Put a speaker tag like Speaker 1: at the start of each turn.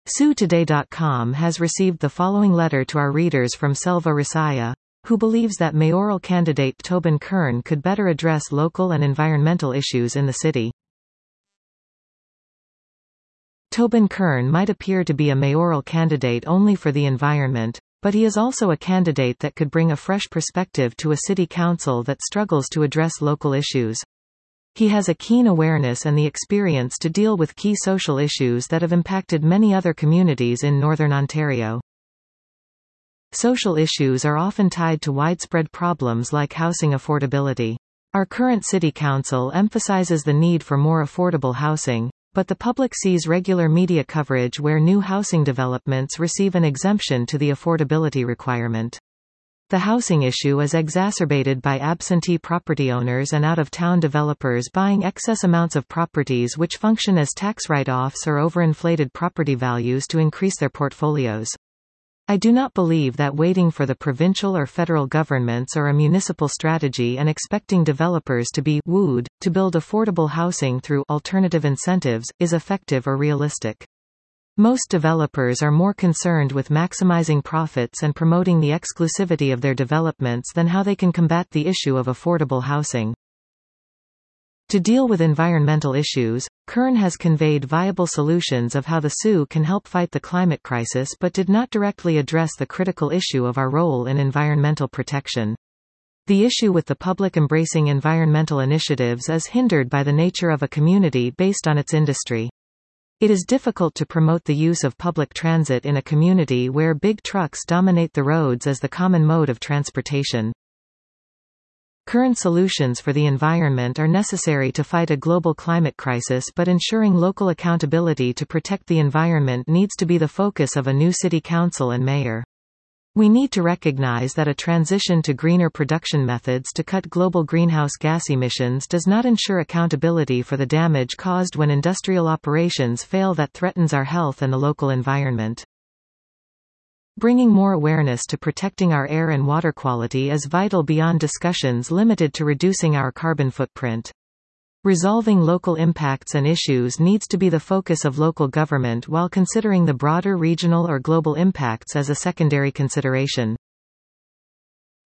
Speaker 1: SuToday.com has received the following letter to our readers from Selva Risaya, who believes that mayoral candidate Tobin Kern could better address local and environmental issues in the city. Tobin Kern might appear to be a mayoral candidate only for the environment, but he is also a candidate that could bring a fresh perspective to a city council that struggles to address local issues. He has a keen awareness and the experience to deal with key social issues that have impacted many other communities in Northern Ontario. Social issues are often tied to widespread problems like housing affordability. Our current city council emphasizes the need for more affordable housing, but the public sees regular media coverage where new housing developments receive an exemption to the affordability requirement. The housing issue is exacerbated by absentee property owners and out-of-town developers buying excess amounts of properties which function as tax write-offs or overinflated property values to increase their portfolios. I do not believe that waiting for the provincial or federal governments or a municipal strategy and expecting developers to be wooed to build affordable housing through alternative incentives is effective or realistic. Most developers are more concerned with maximizing profits and promoting the exclusivity of their developments than how they can combat the issue of affordable housing. To deal with environmental issues, Kern has conveyed viable solutions of how the SU can help fight the climate crisis but did not directly address the critical issue of our role in environmental protection. The issue with the public embracing environmental initiatives is hindered by the nature of a community based on its industry. It is difficult to promote the use of public transit in a community where big trucks dominate the roads as the common mode of transportation. Current solutions for the environment are necessary to fight a global climate crisis, but ensuring local accountability to protect the environment needs to be the focus of a new city council and mayor. We need to recognize that a transition to greener production methods to cut global greenhouse gas emissions does not ensure accountability for the damage caused when industrial operations fail that threatens our health and the local environment. Bringing more awareness to protecting our air and water quality is vital beyond discussions limited to reducing our carbon footprint. Resolving local impacts and issues needs to be the focus of local government while considering the broader regional or global impacts as a secondary consideration.